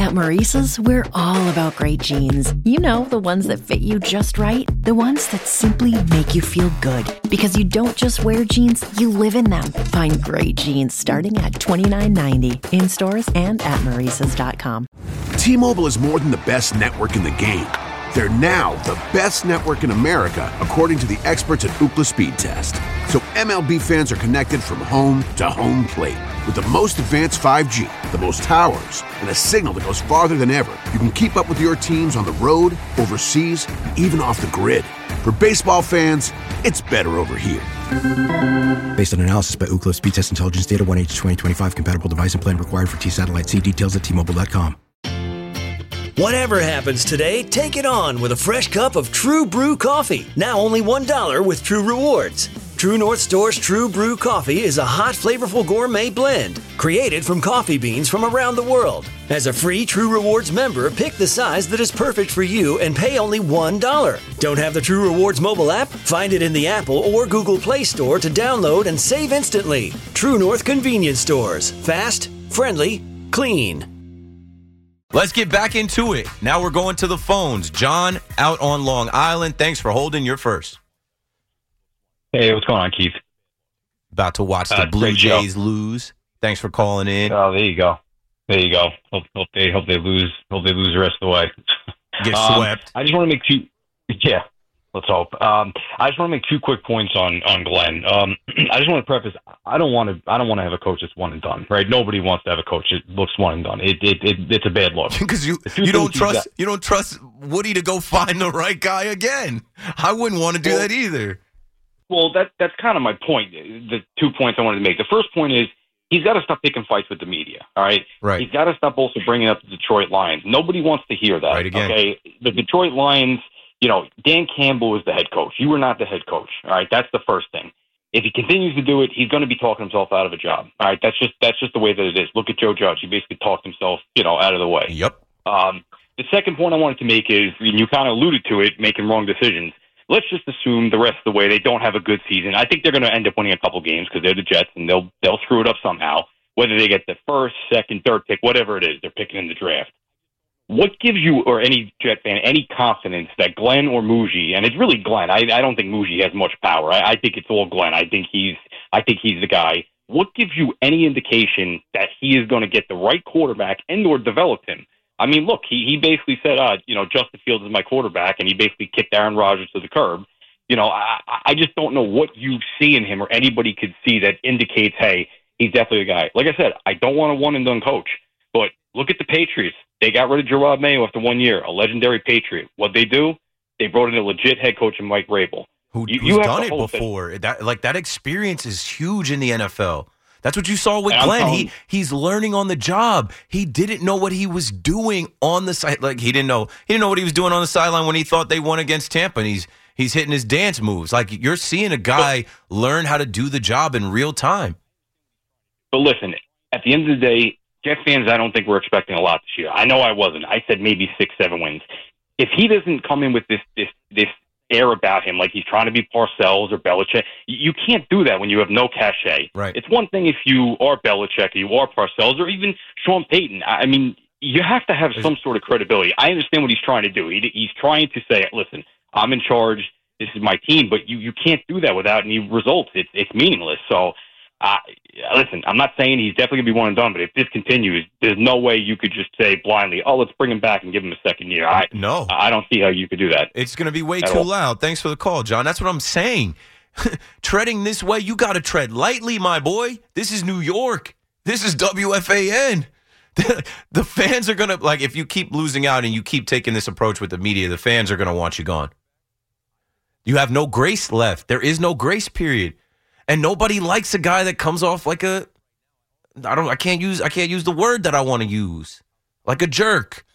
At Maurice's, we're all about great jeans. You know, the ones that fit you just right. The ones that simply make you feel good. Because you don't just wear jeans, you live in them. Find great jeans starting at $29.90 in stores and at Maurice's.com. T-Mobile is more than the best network in the game. They're now the best network in America, according to the experts at Ookla Speed Test. So MLB fans are connected from home to home plate. With the most advanced 5G, the most towers, and a signal that goes farther than ever, you can keep up with your teams on the road, overseas, and even off the grid. For baseball fans, it's better over here. Based on analysis by Ookla Speed Test Intelligence Data, 1H2025 compatible device and plan required for T-Satellite. See details at T-Mobile.com. Whatever happens today, take it on with a fresh cup of True Brew coffee. Now only $1 with True Rewards. True North Store's True Brew coffee is a hot, flavorful gourmet blend created from coffee beans from around the world. As a free True Rewards member, pick the size that is perfect for you and pay only $1. Don't have the True Rewards mobile app? Find it in the Apple or Google Play Store to download and save instantly. True North Convenience Stores. Fast, friendly, clean. Let's get back into it. Now we're going to the phones. John out on Long Island. Thanks for holding your first. Hey, what's going on, Keith? About to watch the Blue Jays lose. Thanks for calling in. Oh, there you go. There you go. Hope they lose. Hope they lose the rest of the way. Get swept. I just want to make two. Yeah, let's hope. I just want to make 2 quick points on Glenn. I just want to preface. I don't want to have a coach that's one and done. Right? Nobody wants to have a coach that looks one and done. It's a bad look. Because you don't trust Woody to go find the right guy again. I wouldn't want to do that either. Well, that's kind of my point. The 2 points I wanted to make. The first point is he's got to stop picking fights with the media. All right. Right. He's got to stop also bringing up the Detroit Lions. Nobody wants to hear that. Right again. Okay. The Detroit Lions. You know, Dan Campbell is the head coach. You were not the head coach. All right. That's the first thing. If he continues to do it, he's going to be talking himself out of a job. All right. That's just the way that it is. Look at Joe Judge. He basically talked himself, out of the way. Yep. The second point I wanted to make is, and you kind of alluded to it, making wrong decisions. Let's just assume the rest of the way they don't have a good season. I think they're going to end up winning a couple games because they're the Jets and they'll screw it up somehow. Whether they get the first, second, third pick, whatever it is, they're picking in the draft. What gives you or any Jet fan any confidence that Glenn or Muji, and it's really Glenn. I don't think Muji has much power. I think it's all Glenn. I think he's the guy. What gives you any indication that he is going to get the right quarterback and or develop him? I mean, look, he basically said, Justin Fields is my quarterback, and he basically kicked Aaron Rodgers to the curb. I just don't know what you see in him or anybody could see that indicates, hey, he's definitely a guy. Like I said, I don't want a one-and-done coach, but look at the Patriots. They got rid of Gerard Mayo after 1 year, a legendary Patriot. What they do? They brought in a legit head coach in Mike Vrabel. Who's done it before. That experience is huge in the NFL. That's what you saw with Glenn. He's learning on the job. He didn't know what he was doing on the side. Like he didn't know what he was doing on the sideline when he thought they won against Tampa. And he's hitting his dance moves. Like you're seeing a guy learn how to do the job in real time. But listen, at the end of the day, Jet fans, I don't think we're expecting a lot this year. I know I wasn't. I said maybe 6-7 wins. If he doesn't come in with this air about him, like he's trying to be Parcells or Belichick, you can't do that when you have no cachet. Right. It's one thing if you are Belichick, or you are Parcells, or even Sean Payton. I mean, you have to have some sort of credibility. I understand what he's trying to do. He's trying to say, listen, I'm in charge. This is my team, but you can't do that without any results. It's meaningless. So, listen, I'm not saying he's definitely going to be one and done, but if this continues, there's no way you could just say blindly, let's bring him back and give him a second year. I don't see how you could do that. It's going to be way too loud. Thanks for the call, John. That's what I'm saying. Treading this way, you got to tread lightly, my boy. This is New York. This is WFAN. The fans are going to, like, if you keep losing out and you keep taking this approach with the media, the fans are going to want you gone. You have no grace left. There is no grace period. And nobody likes a guy that comes off like I can't use the word that I want to use. Like a jerk.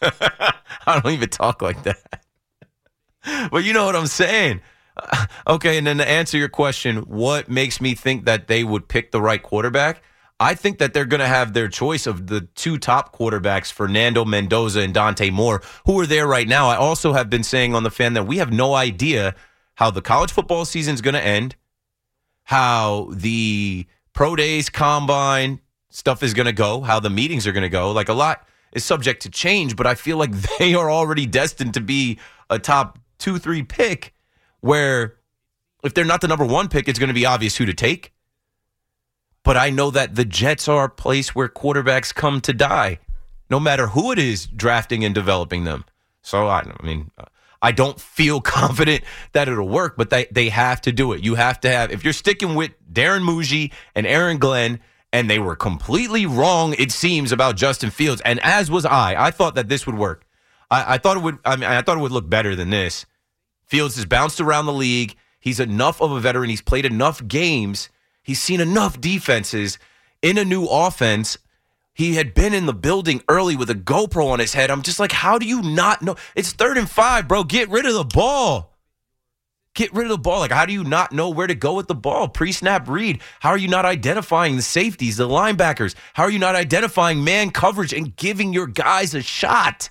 I don't even talk like that. But you know what I'm saying. Okay, and then to answer your question, what makes me think that they would pick the right quarterback? I think that they're going to have their choice of the 2 top quarterbacks, Fernando Mendoza and Dante Moore, who are there right now. I also have been saying on the Fan that we have no idea how the college football season is going to end, how the pro days, combine stuff is going to go, how the meetings are going to go. Like a lot is subject to change, but I feel like they are already destined to be a top 2-3 pick, where if they're not the number 1 pick, it's going to be obvious who to take. But I know that the Jets are a place where quarterbacks come to die, no matter who it is drafting and developing them. So, I mean, I don't feel confident that it'll work, but they have to do it. You have to have, if you're sticking with Darren Muji and Aaron Glenn, and they were completely wrong, it seems, about Justin Fields, and as was I thought that this would work. I thought it would. I mean, I thought it would look better than this. Fields has bounced around the league. He's enough of a veteran. He's played enough games. He's seen enough defenses in a new offense. He had been in the building early with a GoPro on his head. I'm just like, how do you not know? It's 3rd and 5, bro. Get rid of the ball. Get rid of the ball. Like, how do you not know where to go with the ball? Pre-snap read. How are you not identifying the safeties, the linebackers? How are you not identifying man coverage and giving your guys a shot?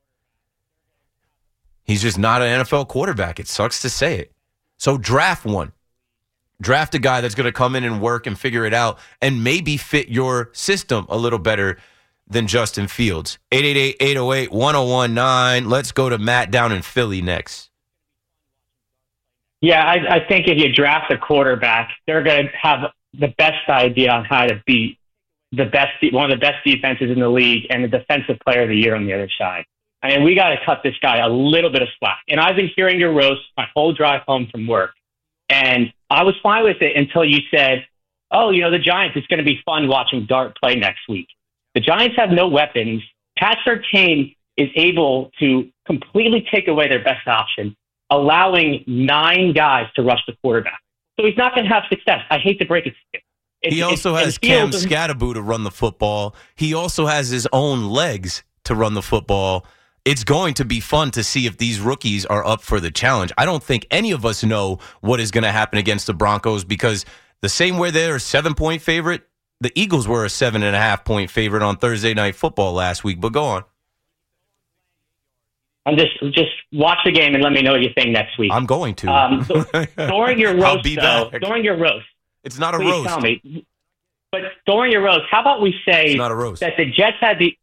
He's just not an NFL quarterback. It sucks to say it. So draft one. Draft a guy that's going to come in and work and figure it out and maybe fit your system a little better than Justin Fields. 888-808-1019. Let's go to Matt down in Philly next. Yeah, I think if you draft a quarterback, they're going to have the best idea on how to beat one of the best defenses in the league and the defensive player of the year on the other side. I mean, we got to cut this guy a little bit of slack. And I've been hearing your roast my whole drive home from work. And I was fine with it until you said, oh, the Giants, it's going to be fun watching Dart play next week. The Giants have no weapons. Pat Surtain is able to completely take away their best option, allowing 9 guys to rush the quarterback. So he's not going to have success. I hate to break it to you. He also has Cam Scatterboo to run the football. He also has his own legs to run the football. It's going to be fun to see if these rookies are up for the challenge. I don't think any of us know what is going to happen against the Broncos because the same way they're a 7-point favorite, the Eagles were a 7.5-point favorite on Thursday Night Football last week. But go on. I'm just watch the game and let me know what you think next week. I'm going to. During your roast, I'll be back. During your roast, it's not a please roast. Tell me. But during your roast, how about we say it's not a roast. That the Jets had the.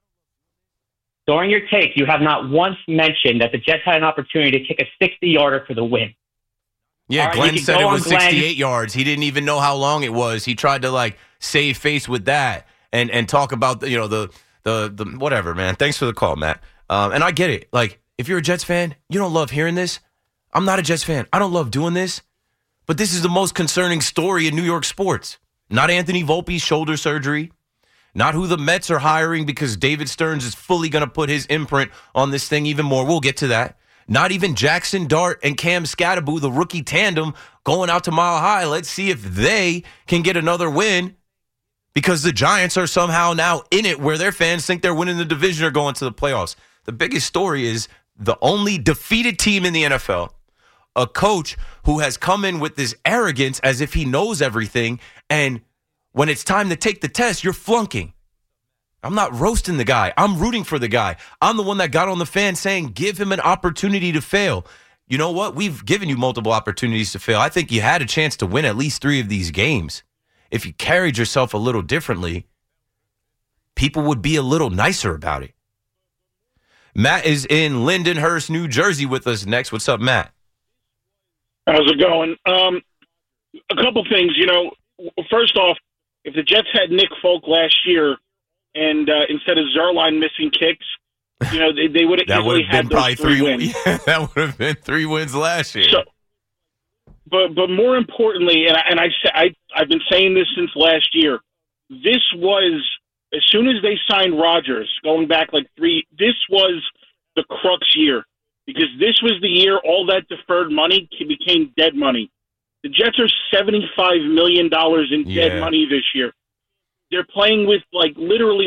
During your take, you have not once mentioned that the Jets had an opportunity to kick a 60-yarder for the win. Yeah, right, Glenn said it was 68 yards. He didn't even know how long it was. He tried to save face with that and talk about the whatever, man. Thanks for the call, Matt. And I get it. If you're a Jets fan, you don't love hearing this. I'm not a Jets fan. I don't love doing this. But this is the most concerning story in New York sports. Not Anthony Volpe's shoulder surgery. Not who the Mets are hiring because David Stearns is fully going to put his imprint on this thing even more. We'll get to that. Not even Jackson Dart and Cam Scatterboo, the rookie tandem, going out to Mile High. Let's see if they can get another win because the Giants are somehow now in it where their fans think they're winning the division or going to the playoffs. The biggest story is the only defeated team in the NFL, a coach who has come in with this arrogance as if he knows everything, and when it's time to take the test, you're flunking. I'm not roasting the guy. I'm rooting for the guy. I'm the one that got on the fan saying, give him an opportunity to fail. You know what? We've given you multiple opportunities to fail. I think you had a chance to win at least 3 of these games. If you carried yourself a little differently, people would be a little nicer about it. Matt is in Lindenhurst, New Jersey with us next. What's up, Matt? How's it going? A couple things. First off, if the Jets had Nick Folk last year and instead of Zerline missing kicks, they would have easily had those 3 wins. Yeah, that would have been 3 wins last year. So, but more importantly, I've been saying this since last year, this was, as soon as they signed Rodgers, going back this was the crux year. Because this was the year all that deferred money became dead money. The Jets are $75 million in dead money this year. They're playing with literally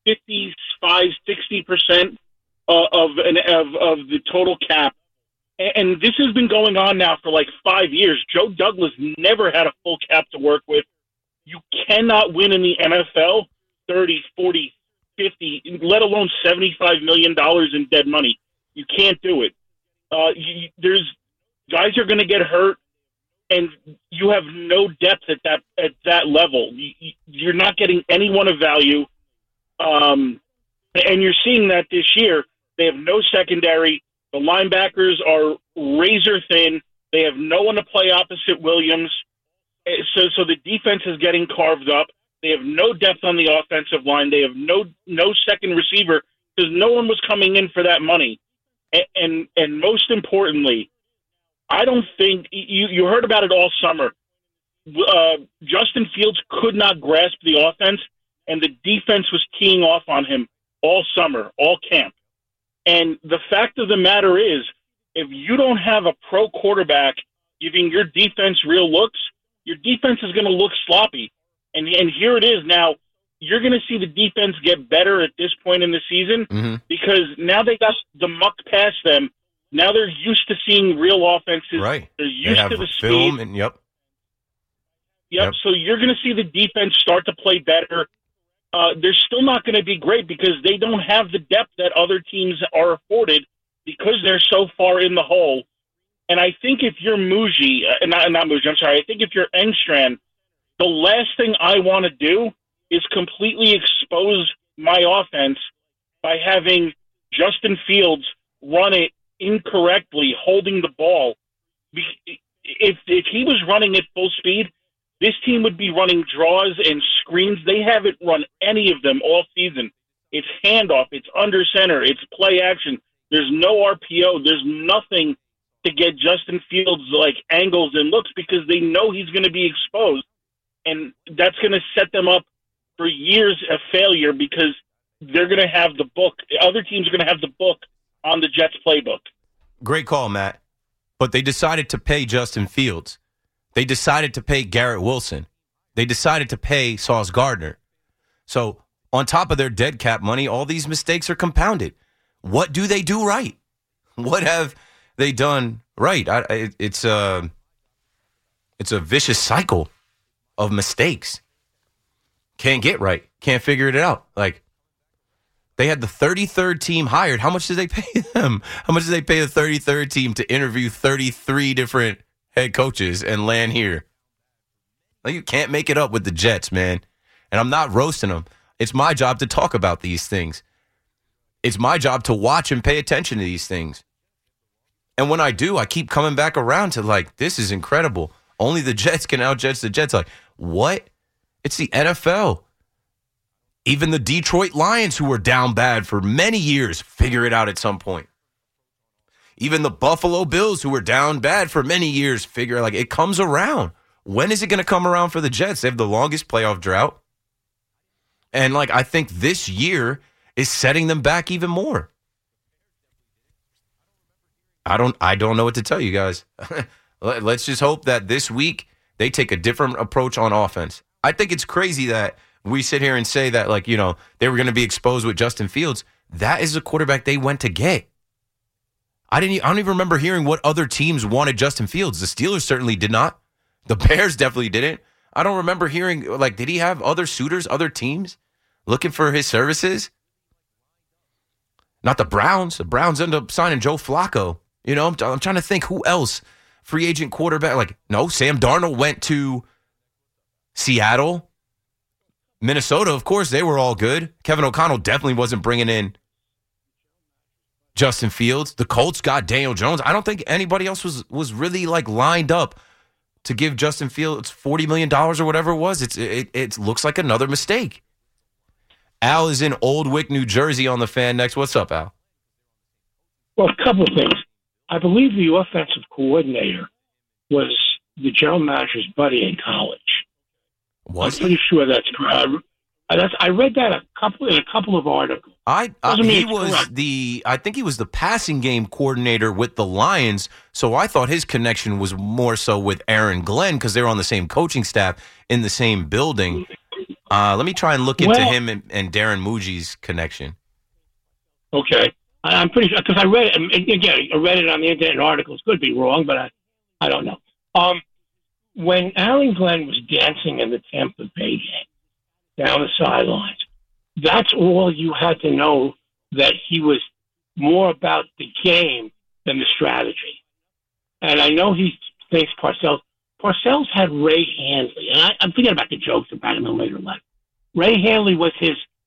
55-60% of the total cap, and this has been going on now for 5 years. Joe Douglas never had a full cap to work with. You cannot win in the NFL 30, 40, 50, let alone $75 million in dead money. You can't do it. There's guys are going to get hurt. And you have no depth at that level. You're not getting anyone of value. And you're seeing that this year. They have no secondary. The linebackers are razor thin. They have no one to play opposite Williams. So the defense is getting carved up. They have no depth on the offensive line. They have no second receiver because no one was coming in for that money. And most importantly, I don't think you heard about it all summer. Justin Fields could not grasp the offense, and the defense was teeing off on him all summer, all camp. And the fact of the matter is, if you don't have a pro quarterback giving your defense real looks, your defense is going to look sloppy. And here it is now. You're going to see the defense get better at this point in the season because now they got the muck past them. Now they're used to seeing real offenses. Right. They're used to the film speed. and yep. So you're going to see the defense start to play better. They're still not going to be great because they don't have the depth that other teams are afforded because they're so far in the hole. And I think if you're Muji, not Muji, I'm sorry, I think if you're Engstrand, the last thing I want to do is completely expose my offense by having Justin Fields run it incorrectly, holding the ball. If he was running at full speed, this team would be running draws and screens. They haven't run any of them all season. It's handoff. It's under center. It's play action. There's no RPO. There's nothing to get Justin Fields like angles and looks because they know he's going to be exposed. And that's going to set them up for years of failure because they're going to have the book. Other teams are going to have the book on the Jets playbook. Great call, Matt. But they decided to pay Justin Fields. They decided to pay Garrett Wilson. They decided to pay Sauce Gardner. So on top of their dead cap money, all these mistakes are compounded. What do they do right? What have they done right? It's a vicious cycle of mistakes. Can't get right. Can't figure it out. Like, they had the 33rd team hired. How much did they pay them? How much did they pay the 33rd team to interview 33 different head coaches and land here? Like, you can't make it up with the Jets, man. And I'm not roasting them. It's my job to talk about these things. It's my job to watch and pay attention to these things. And when I do, I keep coming back around to, like, this is incredible. Only the Jets can out-Jets the Jets. Like, what? It's the NFL. Even the Detroit Lions, who were down bad for many years, figure it out at some point. Even the Buffalo Bills, who were down bad for many years, figure like it comes around. When is it going to come around for the Jets? They have the longest playoff drought. And like, I think this year is setting them back even more. I don't know what to tell you guys. Let's just hope that this week they take a different approach on offense. I think it's crazy that we sit here and say that, like, you know, they were going to be exposed with Justin Fields. That is the quarterback they went to get. I don't even remember hearing what other teams wanted Justin Fields. The Steelers certainly did not. The Bears definitely didn't. I don't remember hearing, like, did he have other suitors, other teams looking for his services? Not the Browns. The Browns ended up signing Joe Flacco. You know, I'm trying to think who else. Free agent quarterback. Like, no, Sam Darnold went to Seattle. Minnesota, of course, they were all good. Kevin O'Connell definitely wasn't bringing in Justin Fields. The Colts got Daniel Jones. I don't think anybody else was really like lined up to give Justin Fields $40 million or whatever it was. It looks like another mistake. Al is in Old Wick, New Jersey on the Fan next. What's up, Al? Well, a couple of things. I believe the offensive coordinator was the general manager's buddy in college. Was I'm pretty sure that's correct. I read that in a couple of articles. I think he was the passing game coordinator with the Lions, so I thought his connection was more so with Aaron Glenn because they were on the same coaching staff in the same building. Let me try and look into him and Darren Muji's connection. Okay. I'm pretty sure, because I read it, and again, I read it on the internet in articles. Could be wrong, but I don't know. When Aaron Glenn was dancing in the Tampa Bay game down the sidelines, that's all you had to know, that he was more about the game than the strategy. And I know he thinks Parcells had Ray Handley, and I'm thinking about the jokes about him in later life. Ray Handley was his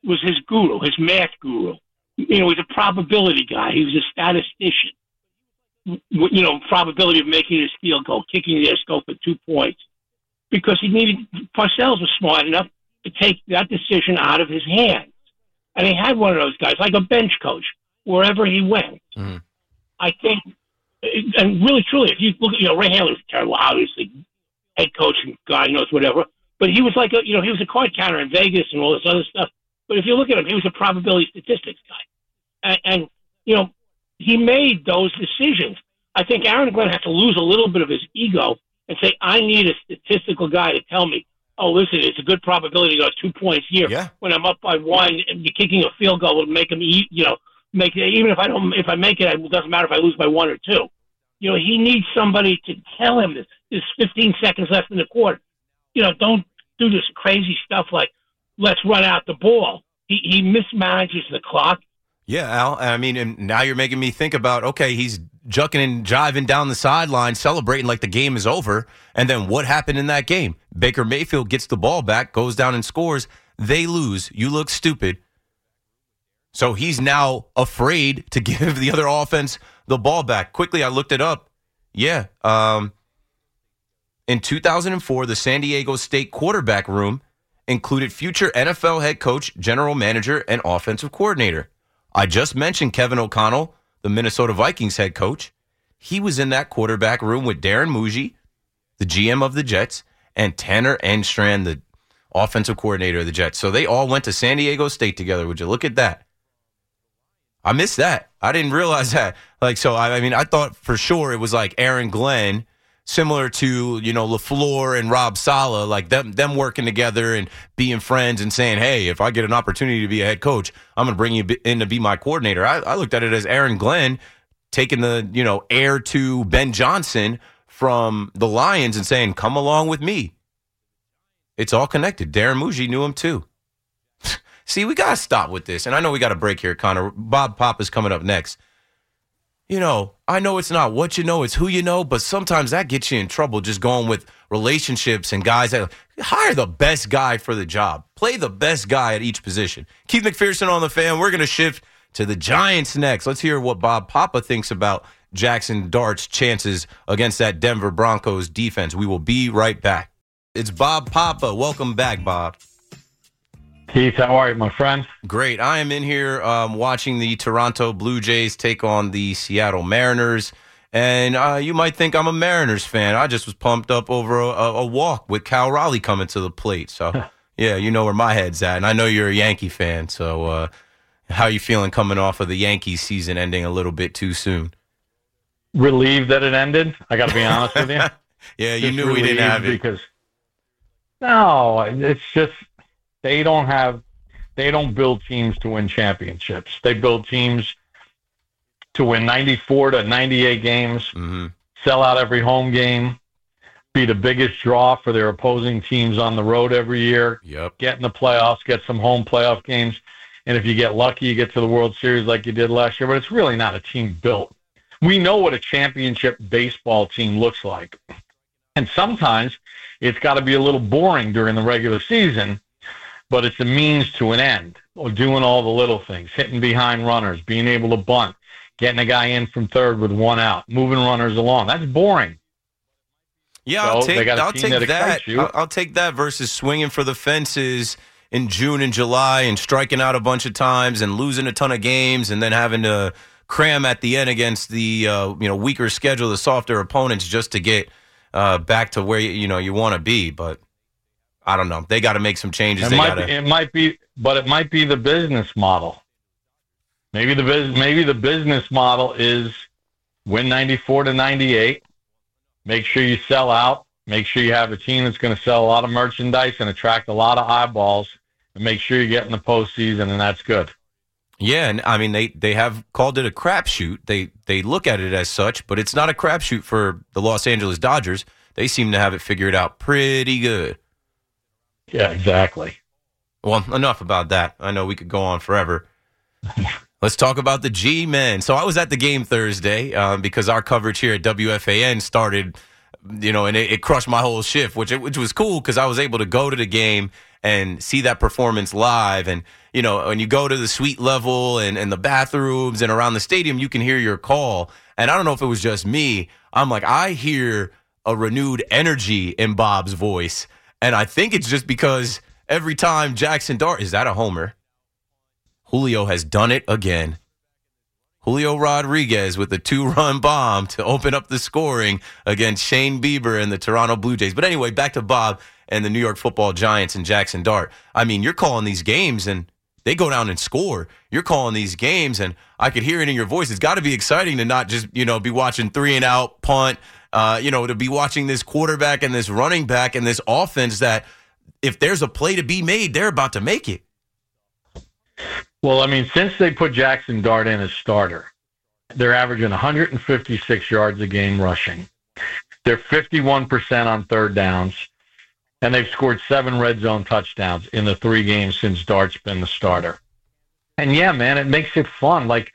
was his guru, his math guru. You know, he's a probability guy. He was a statistician. You know, probability of making his field goal, kicking the go for 2 points. Because Parcells was smart enough to take that decision out of his hands. And he had one of those guys, like a bench coach, wherever he went. Mm. I think, and really, truly, if you look at, Ray Haley was terrible, obviously, head coach and God knows whatever. But he was like he was a card counter in Vegas and all this other stuff. But if you look at him, he was a probability statistics guy. And he made those decisions. I think Aaron Glenn has to lose a little bit of his ego and say, I need a statistical guy to tell me, oh, listen, it's a good probability to go 2 points here. Yeah. When I'm up by one, and kicking a field goal will make him make it. Even if I make it, it doesn't matter if I lose by 1 or 2. He needs somebody to tell him this. There's 15 seconds left in the quarter. Don't do this crazy stuff like, let's run out the ball. He mismanages the clock. Yeah, Al. I mean, and now you're making me think about, okay, he's jucking and jiving down the sideline, celebrating like the game is over. And then what happened in that game? Baker Mayfield gets the ball back, goes down and scores. They lose. You look stupid. So he's now afraid to give the other offense the ball back. Quickly, I looked it up. Yeah. In 2004, the San Diego State quarterback room included future NFL head coach, general manager, and offensive coordinator. I just mentioned Kevin O'Connell, the Minnesota Vikings head coach. He was in that quarterback room with Darren Muji, the GM of the Jets, and Tanner Enstrand, the offensive coordinator of the Jets. So they all went to San Diego State together. Would you look at that? I missed that. I didn't realize that. I thought for sure it was like Aaron Glenn, similar to, LaFleur and Rob Saleh, like them working together and being friends and saying, hey, if I get an opportunity to be a head coach, I'm going to bring you in to be my coordinator. I looked at it as Aaron Glenn taking the, heir to Ben Johnson from the Lions and saying, come along with me. It's all connected. Darren Muji knew him too. See, we got to stop with this. And I know we got a break here, Connor. Bob Pop is coming up next. I know it's not what you know, it's who you know, but sometimes that gets you in trouble just going with relationships and guys that hire the best guy for the job. Play the best guy at each position. Keith McPherson on the Fan. We're going to shift to the Giants next. Let's hear what Bob Papa thinks about Jackson Dart's chances against that Denver Broncos defense. We will be right back. It's Bob Papa. Welcome back, Bob. Keith, how are you, my friend? Great. I am in here watching the Toronto Blue Jays take on the Seattle Mariners. And you might think I'm a Mariners fan. I just was pumped up over a walk with Cal Raleigh coming to the plate. So, yeah, you know where my head's at. And I know you're a Yankee fan. So how are you feeling coming off of the Yankees season ending a little bit too soon? Relieved that it ended. I got to be honest with you. Yeah, you knew we didn't have it. No, it's just they don't build teams to win championships. They build teams to win 94 to 98 games, sell out every home game, be the biggest draw for their opposing teams on the road every year, get in the playoffs, get some home playoff games, and if you get lucky, you get to the World Series like you did last year, but it's really not a team built. We know what a championship baseball team looks like, and sometimes it's got to be a little boring during the regular season, but it's a means to an end, or doing all the little things, hitting behind runners, being able to bunt, getting a guy in from third with one out, moving runners along. That's boring. Yeah, I'll take that. I'll take that versus swinging for the fences in June and July and striking out a bunch of times and losing a ton of games and then having to cram at the end against the weaker schedule, the softer opponents, just to get back to where you want to be. But I don't know. They got to make some changes. It might be the business model. Maybe the business model is win 94 to 98. Make sure you sell out. Make sure you have a team that's going to sell a lot of merchandise and attract a lot of eyeballs. And make sure you get in the postseason, and that's good. Yeah, and I mean they have called it a crapshoot. They look at it as such, but it's not a crapshoot for the Los Angeles Dodgers. They seem to have it figured out pretty good. Yeah, exactly. Well, enough about that. I know we could go on forever. Let's talk about the G-Men. So I was at the game Thursday because our coverage here at WFAN started, and it crushed my whole shift, which was cool because I was able to go to the game and see that performance live. And, when you go to the suite level and the bathrooms and around the stadium, you can hear your call. And I don't know if it was just me. I'm like, I hear a renewed energy in Bob's voice. And I think it's just because every time Jackson Dart, is that a homer? Julio has done it again. Julio Rodriguez with a 2-run bomb to open up the scoring against Shane Bieber and the Toronto Blue Jays. But anyway, back to Bob and the New York Football Giants and Jackson Dart. I mean, you're calling these games and they go down and score. You're calling these games and I could hear it in your voice. It's got to be exciting to not just, be watching 3-and-out punt, to be watching this quarterback and this running back and this offense that if there's a play to be made, they're about to make it. Well, I mean, since they put Jackson Dart in as starter, they're averaging 156 yards a game rushing. They're 51% on third downs, and they've scored 7 red zone touchdowns in the 3 games since Dart's been the starter. And, yeah, man, it makes it fun. Like,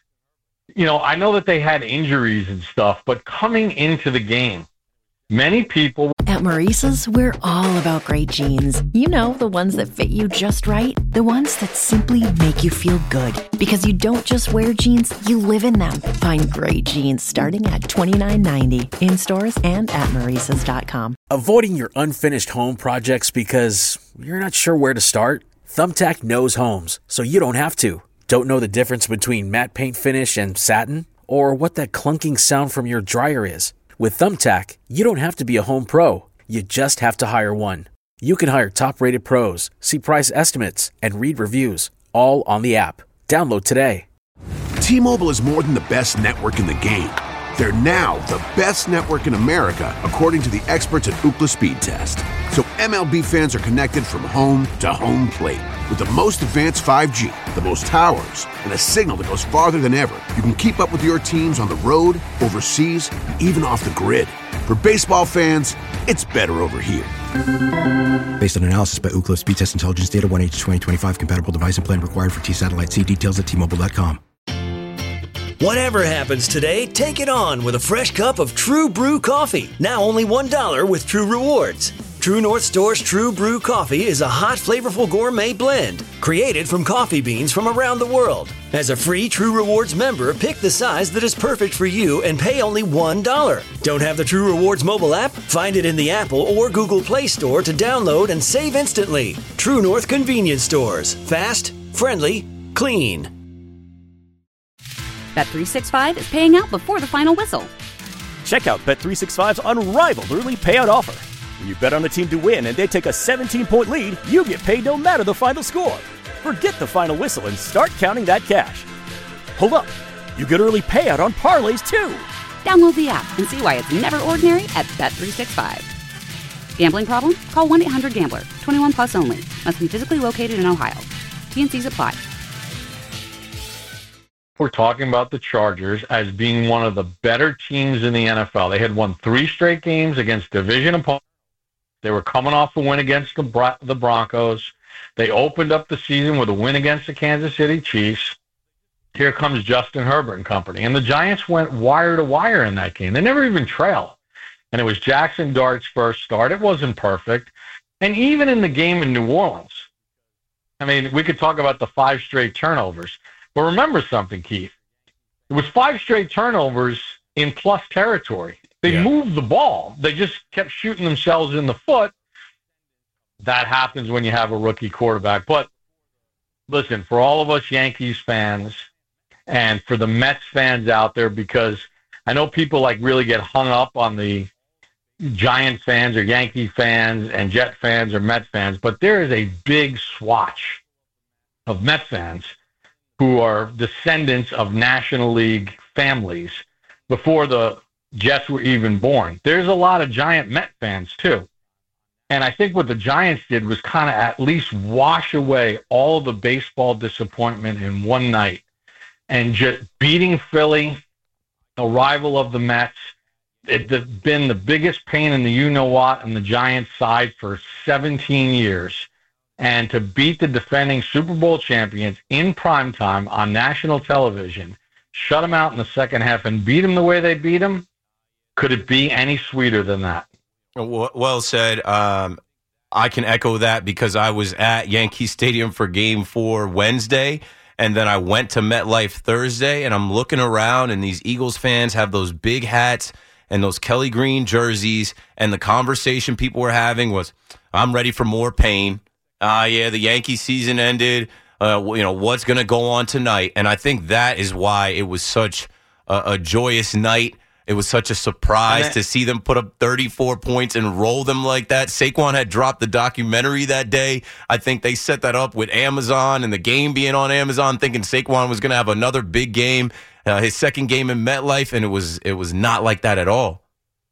I know that they had injuries and stuff, but coming into the game, many people... At Maurice's, we're all about great jeans. The ones that fit you just right. The ones that simply make you feel good. Because you don't just wear jeans, you live in them. Find great jeans starting at $29.90 in stores and at Maurice's.com. Avoiding your unfinished home projects because you're not sure where to start? Thumbtack knows homes, so you don't have to. Don't know the difference between matte paint finish and satin? Or what that clunking sound from your dryer is? With Thumbtack, you don't have to be a home pro. You just have to hire one. You can hire top-rated pros, see price estimates, and read reviews, all on the app. Download today. T-Mobile is more than the best network in the game. They're now the best network in America, according to the experts at Ookla Speed Test. So MLB fans are connected from home to home plate. With the most advanced 5G, the most towers, and a signal that goes farther than ever, you can keep up with your teams on the road, overseas, and even off the grid. For baseball fans, it's better over here. Based on analysis by Ookla Speed Test Intelligence Data, 1H2025 compatible device and plan required for T-Satellite. See details at T-Mobile.com. Whatever happens today, take it on with a fresh cup of True Brew coffee. Now only $1 with True Rewards. True North Store's True Brew Coffee is a hot, flavorful gourmet blend created from coffee beans from around the world. As a free True Rewards member, pick the size that is perfect for you and pay only $1. Don't have the True Rewards mobile app? Find it in the Apple or Google Play Store to download and save instantly. True North Convenience Stores. Fast, friendly, clean. Bet365 is paying out before the final whistle. Check out Bet365's unrivaled early payout offer. When you bet on a team to win and they take a 17-point lead, you get paid no matter the final score. Forget the final whistle and start counting that cash. Hold up. You get early payout on parlays, too. Download the app and see why it's never ordinary at Bet365. Gambling problem? Call 1-800-GAMBLER. 21 plus only. Must be physically located in Ohio. T&Cs apply. We're talking about the Chargers as being one of the better teams in the NFL. They had won 3 straight games against division opponents. They were coming off a win against the Broncos. They opened up the season with a win against the Kansas City Chiefs. Here comes Justin Herbert and company. And the Giants went wire to wire in that game. They never even trailed. And it was Jackson Dart's first start. It wasn't perfect. And even in the game in New Orleans, I mean, we could talk about the 5 straight turnovers. But remember something, Keith. It was 5 straight turnovers in plus territory. They moved the ball. They just kept shooting themselves in the foot. That happens when you have a rookie quarterback. But listen, for all of us Yankees fans and for the Mets fans out there, because I know people really get hung up on the Giant fans or Yankee fans and Jet fans or Met fans, but there is a big swatch of Met fans who are descendants of National League families before the Jets were even born. There's a lot of Giant Met fans, too. And I think what the Giants did was kind of at least wash away all the baseball disappointment in one night and just beating Philly, a rival of the Mets. It's been the biggest pain in the you-know-what on the Giants side for 17 years. And to beat the defending Super Bowl champions in primetime on national television, shut them out in the second half and beat them the way they beat them, could it be any sweeter than that? Well said. I can echo that because I was at Yankee Stadium for Game 4 Wednesday, and then I went to MetLife Thursday, and I'm looking around, and these Eagles fans have those big hats and those Kelly Green jerseys, and the conversation people were having was, I'm ready for more pain. Yeah, the Yankee season ended. What's going to go on tonight? And I think that is why it was such a joyous night. It was such a surprise to see them put up 34 points and roll them like that. Saquon had dropped the documentary that day. I think they set that up with Amazon and the game being on Amazon, thinking Saquon was going to have another big game, his second game in MetLife, and it was not like that at all.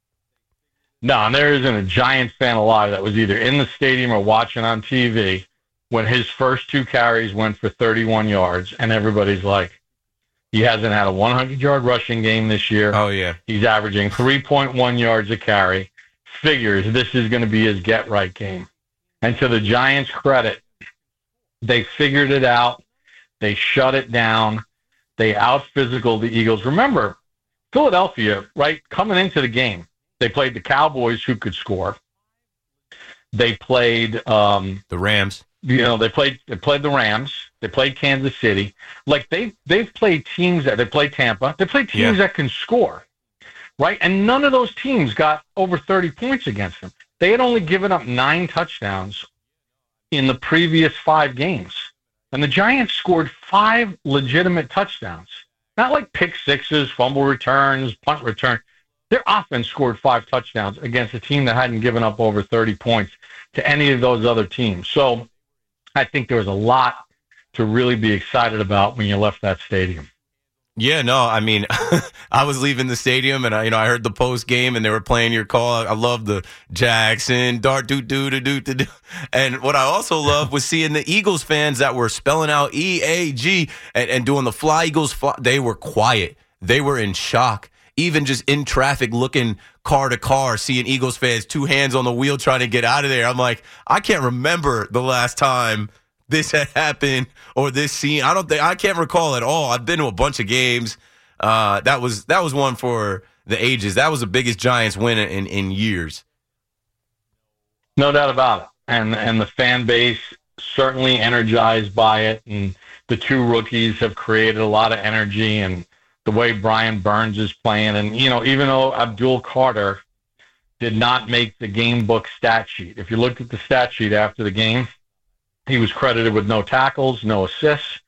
No, and there isn't a Giants fan alive that was either in the stadium or watching on TV when his first 2 carries went for 31 yards, and everybody's like, he hasn't had a 100-yard rushing game this year. Oh, yeah. He's averaging 3.1 yards a carry. Figures this is going to be his get-right game. And to the Giants' credit, they figured it out. They shut it down. They out-physicaled the Eagles. Remember, Philadelphia, right, coming into the game, they played the Cowboys, who could score. They played the Rams. They played the Rams. They played Kansas City. Like they've played teams they played Tampa. They played teams that can score, right? And none of those teams got over 30 points against them. They had only given up 9 touchdowns in the previous 5 games, and the Giants scored 5 legitimate touchdowns. Not like pick sixes, fumble returns, punt return. Their offense scored 5 touchdowns against a team that hadn't given up over 30 points to any of those other teams. So I think there was a lot to really be excited about when you left that stadium. Yeah, no, I mean, I was leaving the stadium, and I heard the post game, and they were playing your call. I love the Jackson Dart do. And what I also loved was seeing the Eagles fans that were spelling out EAG and doing the Fly Eagles fly. They were quiet. They were in shock. Even just in traffic, looking car to car, seeing Eagles fans 2 hands on the wheel trying to get out of there. I'm like, I can't remember the last time this had happened or this scene. I can't recall at all. I've been to a bunch of games. That was one for the ages. That was the biggest Giants win in years. No doubt about it. And the fan base certainly energized by it. And the 2 rookies have created a lot of energy, and the way Brian Burns is playing. And, even though Abdul Carter did not make the game book stat sheet, if you looked at the stat sheet after the game, he was credited with no tackles, no assists,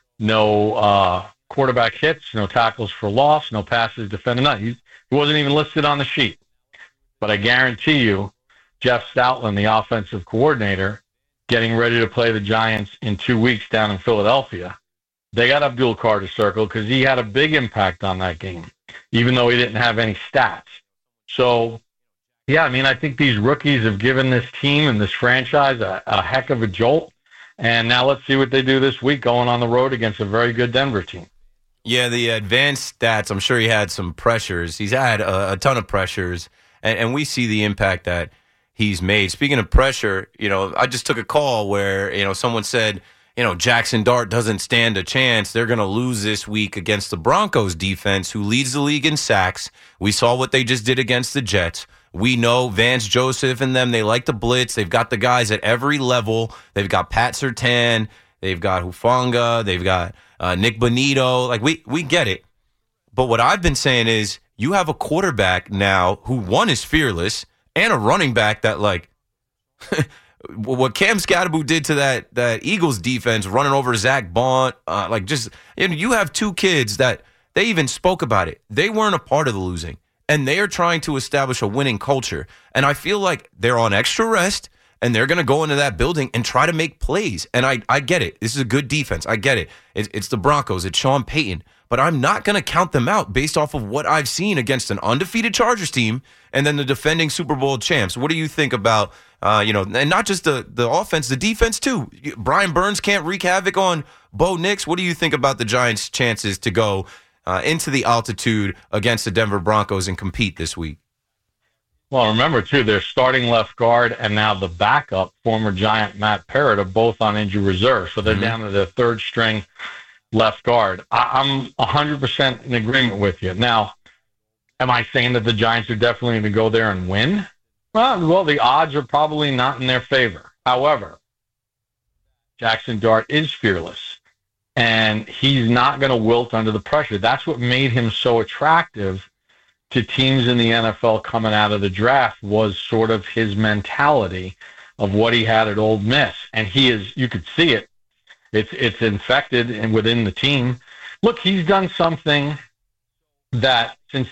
no quarterback hits, no tackles for loss, no passes defended. None. He wasn't even listed on the sheet. But I guarantee you, Jeff Stoutland, the offensive coordinator, getting ready to play the Giants in 2 weeks down in Philadelphia, they got Abdul Carter circled because he had a big impact on that game, even though he didn't have any stats. So, yeah, I think these rookies have given this team and this franchise a heck of a jolt. And now let's see what they do this week going on the road against a very good Denver team. Yeah, the advanced stats, I'm sure he had some pressures. He's had a ton of pressures, and we see the impact that he's made. Speaking of pressure, I just took a call where, someone said, Jackson Dart doesn't stand a chance. They're going to lose this week against the Broncos defense, who leads the league in sacks. We saw what they just did against the Jets. We know Vance Joseph and them, they like to blitz. They've got the guys at every level. They've got Pat Surtain. They've got Hufanga. They've got Nick Bonito. Like, we get it. But what I've been saying is you have a quarterback now who, one, is fearless, and a running back that, like, what Cam Scatterbo did to that Eagles defense, running over Zach Bont, you have 2 kids that they even spoke about it. They weren't a part of the losing, and they are trying to establish a winning culture. And I feel like they're on extra rest, and they're going to go into that building and try to make plays. And I get it. This is a good defense. I get it. It's the Broncos. It's Sean Payton. But I'm not going to count them out based off of what I've seen against an undefeated Chargers team and then the defending Super Bowl champs. What do you think about, and not just the offense, the defense too? Brian Burns can't wreak havoc on Bo Nix. What do you think about the Giants' chances to go into the altitude against the Denver Broncos and compete this week? Well, remember, too, their starting left guard and now the backup, former Giant Matt Parrott, are both on injury reserve. So they're down to the 3rd string left guard. I'm 100% in agreement with you. Now, am I saying that the Giants are definitely going to go there and win? Well, the odds are probably not in their favor. However, Jackson Dart is fearless, and he's not going to wilt under the pressure. That's what made him so attractive to teams in the NFL coming out of the draft, was sort of his mentality of what he had at Ole Miss. And he is, you could see it. It's infected and within the team. Look, he's done something that since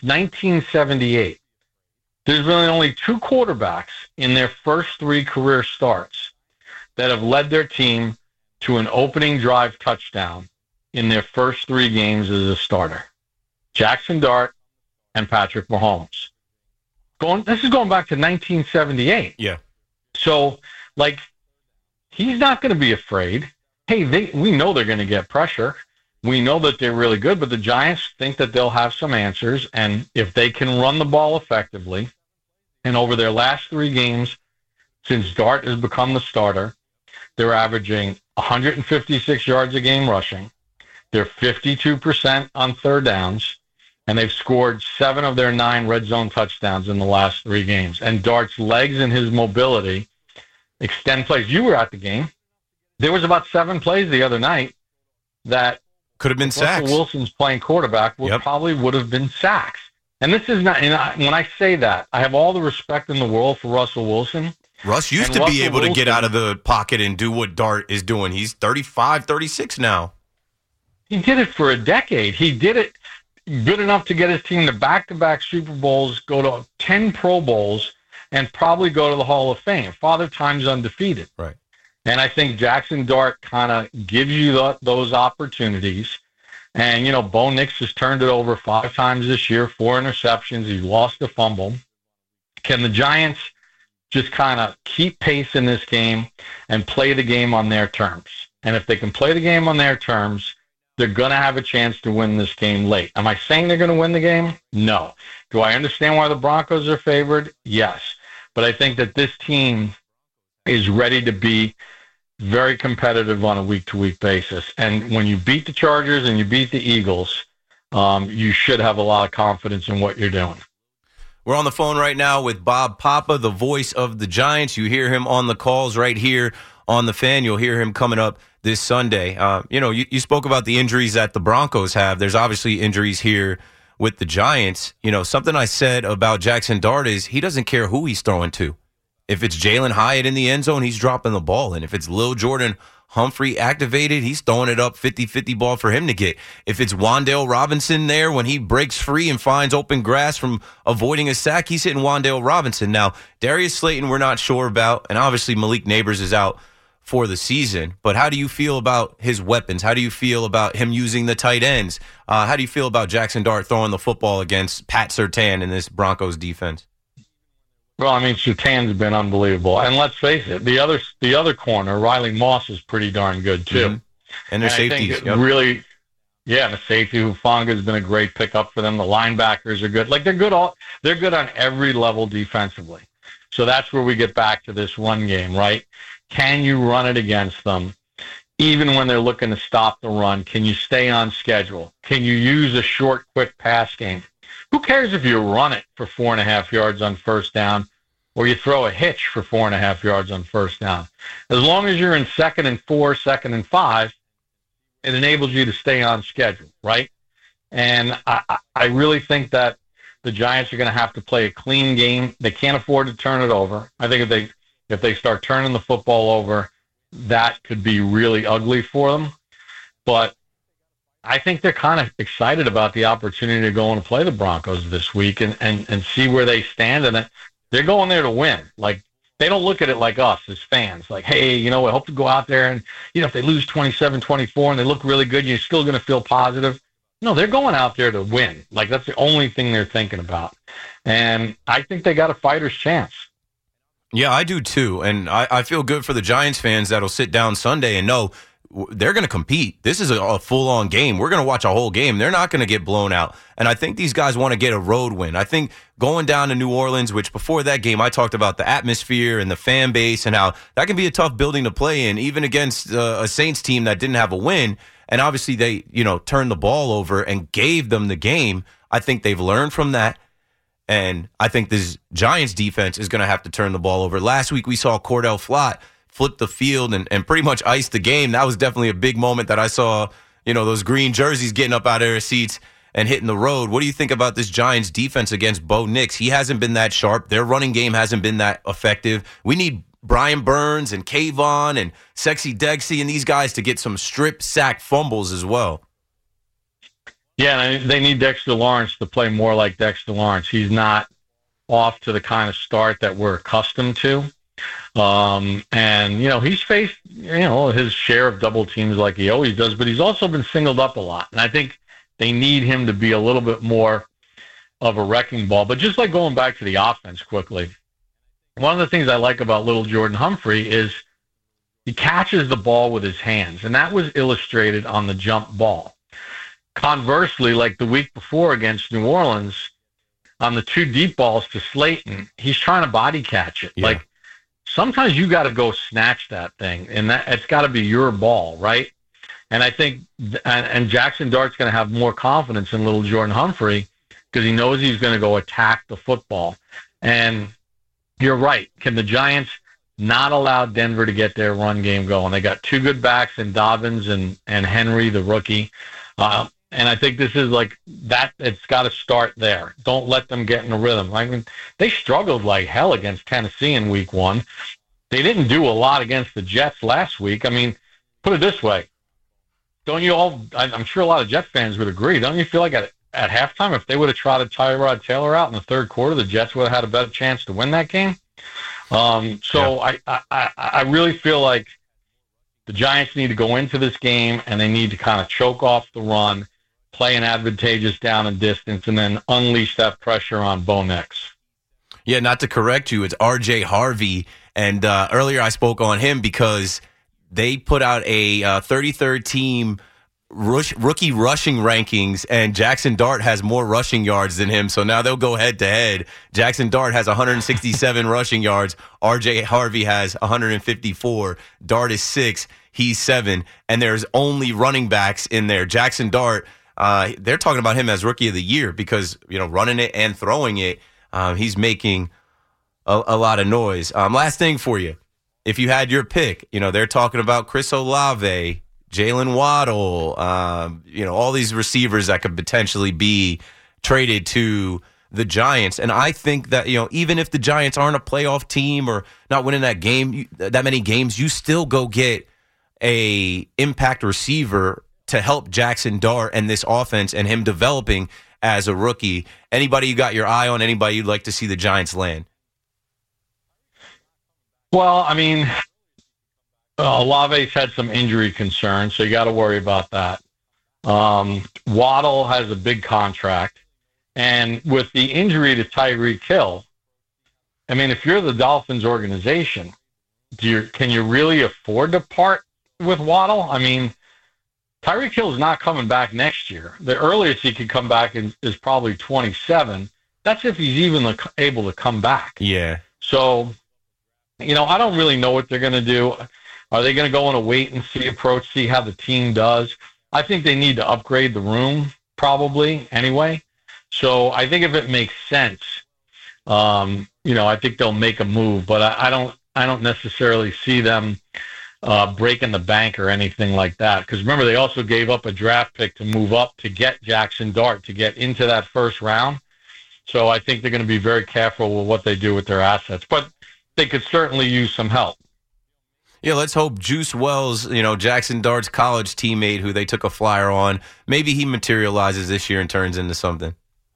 1978, there's been only 2 quarterbacks in their first 3 career starts that have led their team to an opening drive touchdown in their first 3 games as a starter. Jackson Dart and Patrick Mahomes. This is going back to 1978. Yeah. So, like, he's not going to be afraid. Hey, we know they're going to get pressure. We know that they're really good, but the Giants think that they'll have some answers, and if they can run the ball effectively, and over their last 3 games, since Dart has become the starter, they're averaging 156 yards a game rushing. They're 52% on third downs, and they've scored 7 of their 9 red zone touchdowns in the last 3 games. And Dart's legs and his mobility extend plays. You were at the game. There was about 7 plays the other night that could have been sacks. Russell Wilson's playing quarterback probably would have been sacks. And this is not, when I say that, I have all the respect in the world for Russell Wilson. Russ used to be able to get out of the pocket and do what Dart is doing. He's 35, 36 now. He did it for a decade. He did it good enough to get his team to back-to-back Super Bowls, go to 10 Pro Bowls, and probably go to the Hall of Fame. Father Time's undefeated. Right. And I think Jackson Dart kind of gives you those opportunities. And, Bo Nix has turned it over 5 times this year, 4 interceptions. He's lost a fumble. Can the Giants just kind of keep pace in this game and play the game on their terms? And if they can play the game on their terms, they're going to have a chance to win this game late. Am I saying they're going to win the game? No. Do I understand why the Broncos are favored? Yes. But I think that this team is ready to be very competitive on a week-to-week basis. And when you beat the Chargers and you beat the Eagles, you should have a lot of confidence in what you're doing. We're on the phone right now with Bob Papa, the voice of the Giants. You hear him on the calls right here on The Fan. You'll hear him coming up this Sunday. You spoke about the injuries that the Broncos have. There's obviously injuries here with the Giants. Something I said about Jackson Dart is he doesn't care who he's throwing to. If it's Jalen Hyatt in the end zone, he's dropping the ball. And if it's Lil Jordan Humphrey activated, he's throwing it up 50-50 ball for him to get. If it's Wan'Dale Robinson there when he breaks free and finds open grass from avoiding a sack, he's hitting Wan'Dale Robinson. Now, Darius Slayton we're not sure about, and obviously Malik Neighbors is out for the season. But how do you feel about his weapons? How do you feel about him using the tight ends? How do you feel about Jackson Dart throwing the football against Pat Surtain in this Broncos defense? Well, Surtain's been unbelievable. And let's face it, the other corner, Riley Moss, is pretty darn good, too. Mm-hmm. And their safeties. Really, the safety, Hufanga, has been a great pickup for them. The linebackers are good. They're good on every level defensively. So that's where we get back to this run game, right? Can you run it against them? Even when they're looking to stop the run, can you stay on schedule? Can you use a short, quick pass game? Who cares if you run it for 4.5 yards on first down or you throw a hitch for 4.5 yards on first down? As long as you're in 2nd and 4, 2nd and 5, it enables you to stay on schedule, right? And I really think that the Giants are going to have to play a clean game. They can't afford to turn it over. I think if they start turning the football over, that could be really ugly for them. But I think they're kind of excited about the opportunity to go and play the Broncos this week and see where they stand. And they're going there to win. Like, they don't look at it like us as fans. Like, hey, I hope to go out there and, if they lose 27-24 and they look really good, you're still going to feel positive. No, they're going out there to win. Like, that's the only thing they're thinking about. And I think they got a fighter's chance. Yeah, I do too. And I feel good for the Giants fans that'll sit down Sunday and know they're going to compete. This is a full-on game. We're going to watch a whole game. They're not going to get blown out. And I think these guys want to get a road win. I think going down to New Orleans, which before that game I talked about the atmosphere and the fan base and how that can be a tough building to play in, even against a Saints team that didn't have a win. And obviously they, turned the ball over and gave them the game. I think they've learned from that. And I think this Giants defense is going to have to turn the ball over. Last week we saw Cordell Flott flip the field and pretty much ice the game. That was definitely a big moment that I saw, those green jerseys getting up out of their seats and hitting the road. What do you think about this Giants defense against Bo Nix? He hasn't been that sharp. Their running game hasn't been that effective. We need Brian Burns and Kayvon and Sexy Dexy and these guys to get some strip sack fumbles as well. Yeah, they need Dexter Lawrence to play more like Dexter Lawrence. He's not off to the kind of start that we're accustomed to. And, he's faced, his share of double teams like he always does, but he's also been singled up a lot. And I think they need him to be a little bit more of a wrecking ball. But just like going back to the offense quickly, one of the things I like about little Jordan Humphrey is he catches the ball with his hands, and that was illustrated on the jump ball. Conversely, like the week before against New Orleans, on the 2 deep balls to Slayton, he's trying to body catch it. Yeah. Like, sometimes you got to go snatch that thing, and it's got to be your ball, right? And I think and Jackson Dart's going to have more confidence in little Jordan Humphrey because he knows he's going to go attack the football. And you're right. Can the Giants not allow Denver to get their run game going? They got 2 good backs in Dobbins and Henry, the rookie. And I think this is like that. It's got to start there. Don't let them get in a rhythm. I mean, they struggled like hell against Tennessee in week 1. They didn't do a lot against the Jets last week. I mean, put it this way. Don't you all, I'm sure a lot of Jets fans would agree, don't you feel like at halftime, if they would have trotted Tyrod Taylor out in the third quarter, the Jets would have had a better chance to win that game? I really feel like the Giants need to go into this game and they need to kind of choke off the run, play an advantageous down and distance, and then unleash that pressure on Bo Nix. Yeah, not to correct you, it's R.J. Harvey. And earlier I spoke on him because they put out a 33rd team rookie rushing rankings, and Jackson Dart has more rushing yards than him. So now they'll go head-to-head. Jackson Dart has 167 rushing yards. R.J. Harvey has 154. Dart is 6. He's 7. And there's only running backs in there. Jackson Dart, they're talking about him as Rookie of the Year because, running it and throwing it, he's making a lot of noise. Last thing for you. If you had your pick, they're talking about Chris Olave, Jalen Waddle, all these receivers that could potentially be traded to the Giants. And I think that, even if the Giants aren't a playoff team or not winning that many games, you still go get a impact receiver to help Jackson Dart and this offense and him developing as a rookie. Anybody you got your eye on, anybody you'd like to see the Giants land? Well, I mean, Olave's had some injury concerns, so you got to worry about that. Waddle has a big contract. And with the injury to Tyreek Hill, I mean, if you're the Dolphins organization, can you really afford to part with Waddle? I mean, Tyreek Hill's not coming back next year. The earliest he could come back is probably 27. That's if he's even able to come back. Yeah. So, I don't really know what they're going to do. Are they going to go on a wait-and-see approach, see how the team does? I think they need to upgrade the room probably anyway. So I think if it makes sense, I think they'll make a move. But I don't necessarily see them breaking the bank or anything like that. Because remember, they also gave up a draft pick to move up to get Jackson Dart to get into that first round. So I think they're going to be very careful with what they do with their assets. But they could certainly use some help. Yeah, let's hope Juice Wells, Jackson Dart's college teammate who they took a flyer on, maybe he materializes this year and turns into something.